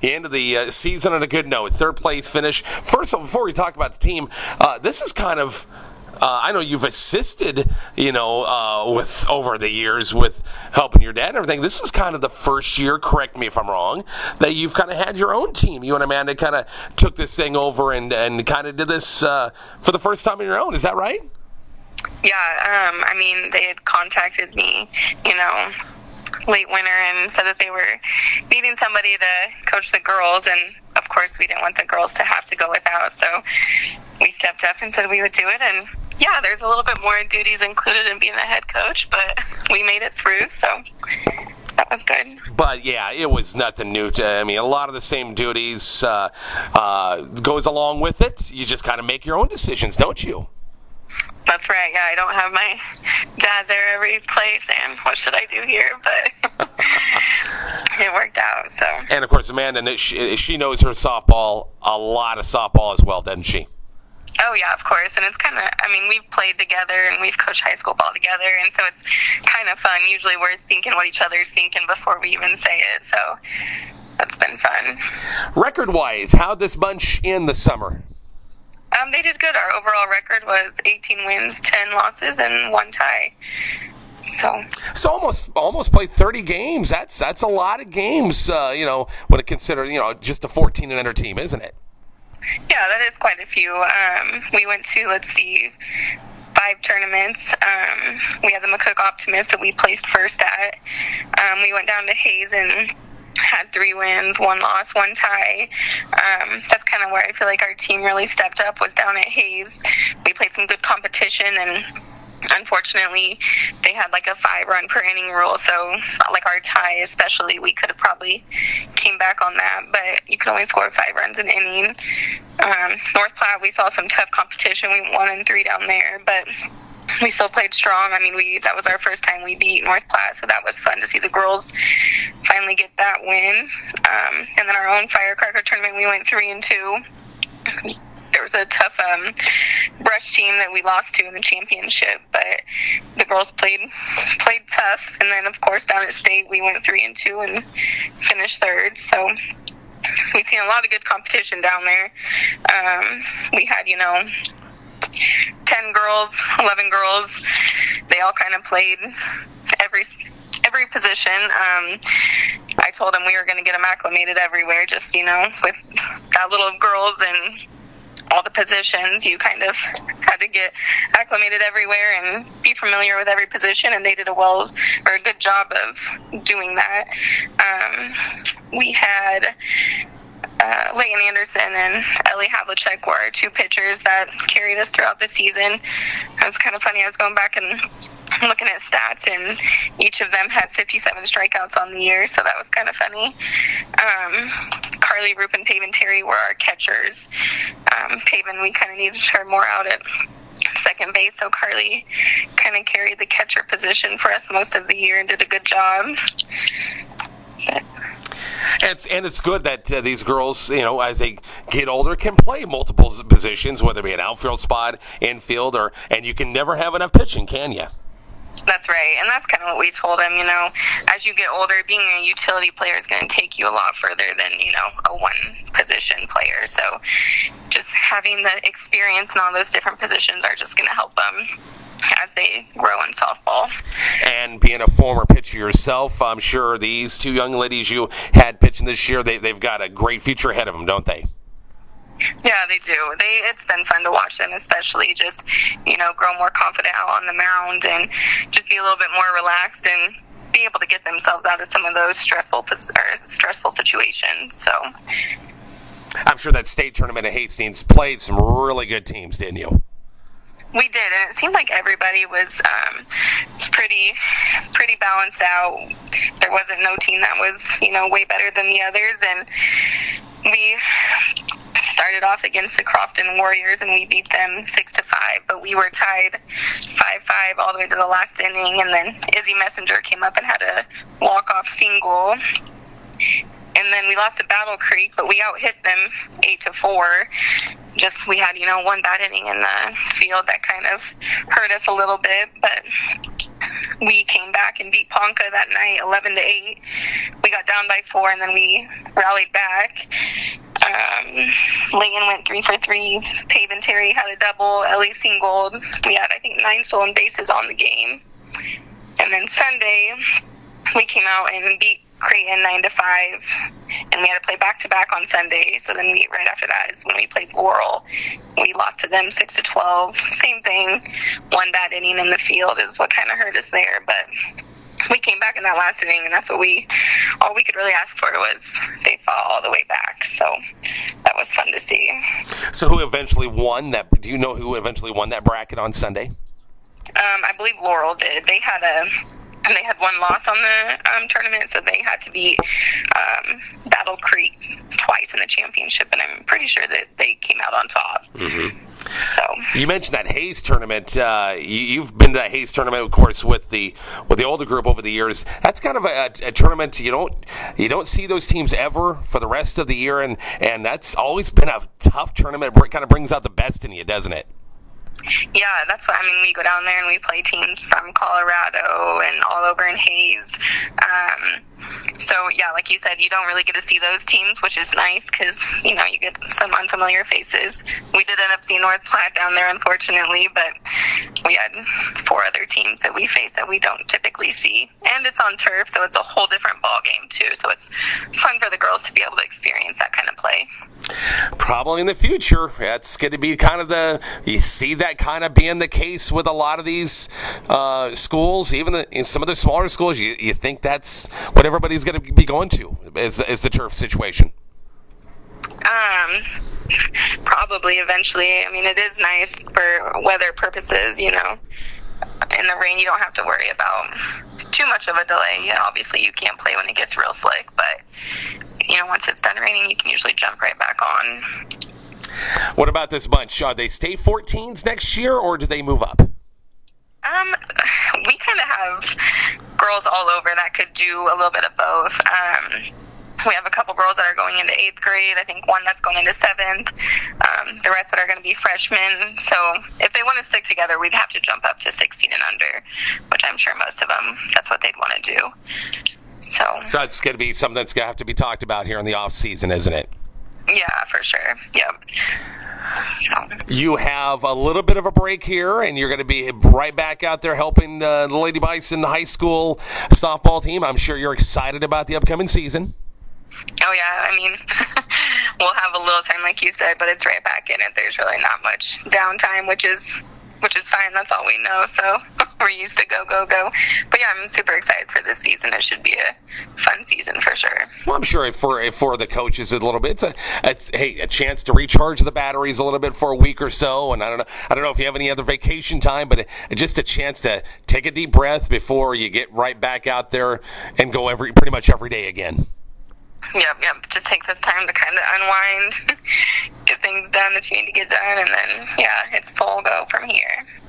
you ended the season on a good note. Third place finish. First of all, before we talk about the team, this is kind of. I know you've assisted, with over the years with helping your dad and everything. This is kind of the first year, correct me if I'm wrong, that you've kind of had your own team. You and Amanda kind of took this thing over and kind of did this for the first time on your own. Is that right? Yeah, they had contacted me, late winter and said that they were needing somebody to coach the girls, and of course we didn't want the girls to have to go without, so we stepped up and said we would do it. And yeah, there's a little bit more duties included in being a head coach, but we made it through, so that was good. But yeah, it was nothing new. A lot of the same duties goes along with it. You just kind of make your own decisions, don't you? That's right. Yeah, I don't have my dad there every place, and what should I do here? But it worked out. So. And of course, Amanda, she knows her softball, a lot of softball as well, doesn't she? Oh, yeah, of course. And it's kind of, we've played together and we've coached high school ball together. And so it's kind of fun. Usually we're thinking what each other's thinking before we even say it. So that's been fun. Record-wise, how'd this bunch end the summer? They did good. Our overall record was 18 wins, 10 losses, and 1 tie. So almost played 30 games. That's a lot of games, when it considered, just a 14 and under team, isn't it? Yeah, that is quite a few. We went to, 5 tournaments. We had the McCook Optimist that we placed first at. We went down to Hayes and had 3 wins, 1 loss, 1 tie. That's kind of where I feel like our team really stepped up, was down at Hayes. We played some good competition, and unfortunately they had a 5-run per inning rule, so our tie especially, we could have probably came back on that, but you can only score 5 runs an inning. North Platte, we saw some tough competition. We won 3 down there, but we still played strong. That was our first time we beat North Platte, so that was fun to see the girls finally get that win. And then our own Firecracker tournament, we went 3-2. There was a tough brush team that we lost to in the championship, but the girls played tough. And then, of course, down at state, we went 3-2 and finished 3rd. So we've seen a lot of good competition down there. We had, 10 girls, 11 girls. They all kind of played every position. I told them we were going to get them acclimated everywhere, just, with that little girls and all the positions, you kind of had to get acclimated everywhere and be familiar with every position, and they did a good job of doing that. We had Leighton Anderson and Ellie Havlicek were our 2 pitchers that carried us throughout the season. It was kind of funny. I was going back and looking at stats, and each of them had 57 strikeouts on the year, so that was kind of funny. Carly, Rupen, Paven, Terry were our catchers. Paven, we kind of needed her more out at second base, so Carly kind of carried the catcher position for us most of the year and did a good job. And it's good that these girls, as they get older, can play multiple positions, whether it be an outfield spot, infield, and you can never have enough pitching, can you? That's right, and that's kind of what we told him, as you get older, being a utility player is going to take you a lot further than, a one-position player. So just having the experience in all those different positions are just going to help them as they grow in softball. And being a former pitcher yourself, I'm sure these 2 young ladies you had pitching this year, they've got a great future ahead of them, don't they? Yeah, they do. It's been fun to watch them, especially just, grow more confident out on the mound and just be a little bit more relaxed and be able to get themselves out of some of those stressful situations. So I'm sure that state tournament at Hastings played some really good teams, didn't you? We did, and it seemed like everybody was pretty balanced out. There wasn't no team that was, way better than the others, and we started off against the Crofton Warriors, and we beat them 6-5, but we were tied 5-5 all the way to the last inning, and then Izzy Messenger came up and had a walk-off single. And then we lost to Battle Creek, but we out-hit them 8-4. Just we had, 1 bad inning in the field that kind of hurt us a little bit. But we came back and beat Ponca that night 11-8. We got down by 4, and then we rallied back. Layton went 3 for 3. Pave and Terry had a double. Ellie singled. We had, I think, 9 stolen bases on the game. And then Sunday, we came out and beat Creighton 9-5, and we had to play back-to-back on Sunday. So then right after that is when we played Laurel. We lost to them 6-12. Same thing. One bad inning in the field is what kind of hurt us there, but we came back in that last inning, and that's what all we could really ask for was they fought all the way back. So that was fun to see. So who eventually won that? Do you know who eventually won that bracket on Sunday? I believe Laurel did. They had one loss on the tournament, so they had to beat Battle Creek twice in the championship, and I'm pretty sure that they came out on top. Mm-hmm. So you mentioned that Hayes tournament. You've been to that Hayes tournament, of course, with the older group over the years. That's kind of a tournament you don't see those teams ever for the rest of the year, and that's always been a tough tournament. It kind of brings out the best in you, doesn't it? Yeah, that's what I mean. We go down there and we play teams from Colorado and all over in Hayes. So, yeah, like you said, you don't really get to see those teams, which is nice because, you get some unfamiliar faces. We did end up seeing North Platte down there, unfortunately, but we had 4 other teams that we faced that we don't typically see. And it's on turf, so it's a whole different ball game, too. So it's fun for the girls to be able to experience that kind of play. Probably in the future, that's going to be kind of you see that kind of being the case with a lot of these schools, even in some of the smaller schools. You think that's what everybody's going to be going to is the turf situation? Probably eventually. I mean, it is nice for weather purposes, In the rain, you don't have to worry about too much of a delay. Obviously, you can't play when it gets real slick, but once it's done raining, you can usually jump right back on. What about this bunch? They stay 14s next year, or do they move up? We kind of have girls all over that could do a little bit of both. We have a couple girls that are going into 8th grade. I think one that's going into 7th. The rest that are going to be freshmen. So if they want to stick together, we'd have to jump up to 16 and under, which I'm sure most of them, that's what they'd want to do. So it's going to be something that's going to have to be talked about here in the off season, isn't it? Yeah, for sure. Yep. So. You have a little bit of a break here, and you're going to be right back out there helping the Lady Bison high school softball team. I'm sure you're excited about the upcoming season. Oh, yeah. I mean, we'll have a little time, like you said, but it's right back in it. There's really not much downtime, which is fine. That's all we know. So we're used to go. But yeah, I'm super excited for this season. It should be a fun season for sure. Well, I'm sure for the coaches a little bit, it's a chance to recharge the batteries a little bit for a week or so. And I don't know if you have any other vacation time, but just a chance to take a deep breath before you get right back out there and go pretty much every day again. Yep. Just take this time to kind of unwind, get things done that you need to get done, and then, yeah, it's full go from here.